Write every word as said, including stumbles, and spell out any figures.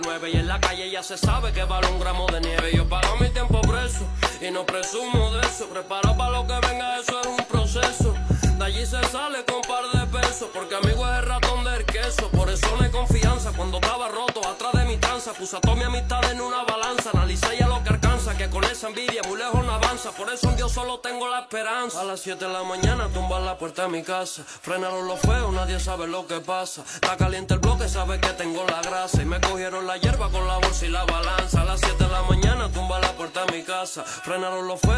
Y en la calle ya se sabe que vale un gramo de nieve. Yo pago mi tiempo preso y no presumo de eso. Preparo para lo que venga, eso es un proceso. De allí se sale con par de pesos, porque amigo es el ratón del queso. Por eso no hay confianza cuando estaba roto atrás de mi tranza. Puse a toda mi amistad en una balanza, analicé ya lo que alcanza, que con esa envidia muy lejos no avanza. Por eso en Dios solo tengo la esperanza. A las siete de la mañana tumban la puerta de mi casa. Frenaron los feos, nadie sabe lo que pasa. Está caliente el bloque, sabe que tengo la grasa. Y me cogieron la hierba con la bolsa y la balanza. A las siete de la mañana tumban la puerta de mi casa. Frenaron los feos.